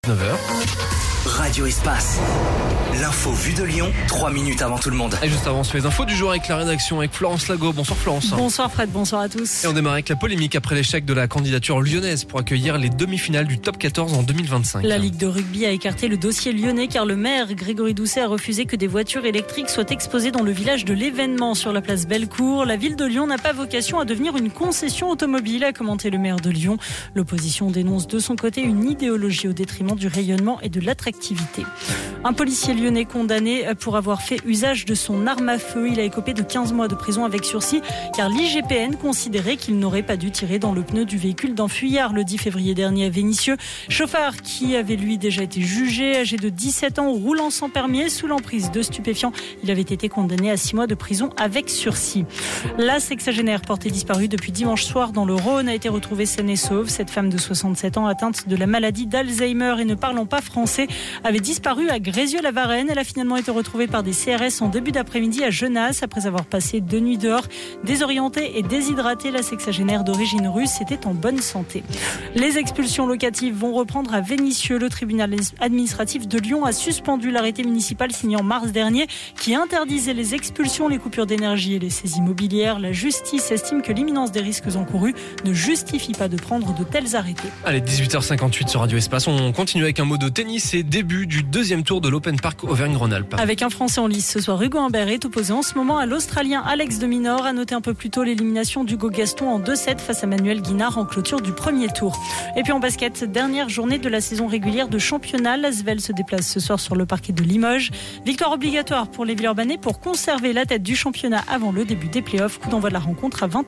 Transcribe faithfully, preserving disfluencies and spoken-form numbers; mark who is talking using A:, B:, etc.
A: neuf heures.
B: Radio Espace. L'info vue de Lyon, trois minutes avant tout le monde.
A: Et juste avant, les infos du jour avec la rédaction, avec Florence Lago. Bonsoir Florence.
C: Bonsoir Fred, bonsoir à tous.
A: Et on démarre avec la polémique après l'échec de la candidature lyonnaise pour accueillir les demi-finales du top quatorze en deux mille vingt-cinq.
C: La Ligue de rugby a écarté le dossier lyonnais car le maire Grégory Doucet a refusé que des voitures électriques soient exposées dans le village de l'événement sur la place Bellecour. La ville de Lyon n'a pas vocation à devenir une concession automobile, a commenté le maire de Lyon. L'opposition dénonce de son côté une idéologie au détriment du rayonnement et de l'attractivité. Un policier lyonnais condamné pour avoir fait usage de son arme à feu. Il a écopé de quinze mois de prison avec sursis car l'I G P N considérait qu'il n'aurait pas dû tirer dans le pneu du véhicule d'un fuyard le dix février dernier à Vénissieux. Chauffard qui avait lui déjà été jugé, âgé de dix-sept ans, roulant sans permis sous l'emprise de stupéfiants. Il avait été condamné à six mois de prison avec sursis. La sexagénaire portée disparue depuis dimanche soir dans le Rhône a été retrouvée saine et sauve. Cette femme de soixante-sept ans atteinte de la maladie d'Alzheimer et ne parlant pas français avait disparu à Grézieux-la-Varenne. Elle a finalement été retrouvée par des C R S en début d'après-midi à Genasse après avoir passé deux nuits dehors. Désorientée et déshydratée, la sexagénaire d'origine russe était en bonne santé. Les expulsions locatives vont reprendre à Vénissieux. Le tribunal administratif de Lyon a suspendu l'arrêté municipal signé en mars dernier qui interdisait les expulsions, les coupures d'énergie et les saisies immobilières. La justice estime que l'imminence des risques encourus ne justifie pas de prendre de tels arrêtés.
A: Allez, dix-huit heures cinquante-huit sur Radio Espace. On continue avec un mot de tennis et début du deuxième tour de l'Open Park Auvergne-Rhône-Alpes.
C: Avec un Français en lice ce soir, Hugo Humbert est opposé en ce moment à l'Australien Alex de Minaur. A noter un peu plus tôt l'élimination d'Hugo Gaston en deux sept face à Manuel Guinard en clôture du premier tour. Et puis en basket, dernière journée de la saison régulière de championnat. L'Asvel se déplace ce soir sur le parquet de Limoges. Victoire obligatoire pour les Villeurbanais pour conserver la tête du championnat avant le début des playoffs. Coup d'envoi de la rencontre à vingt heures.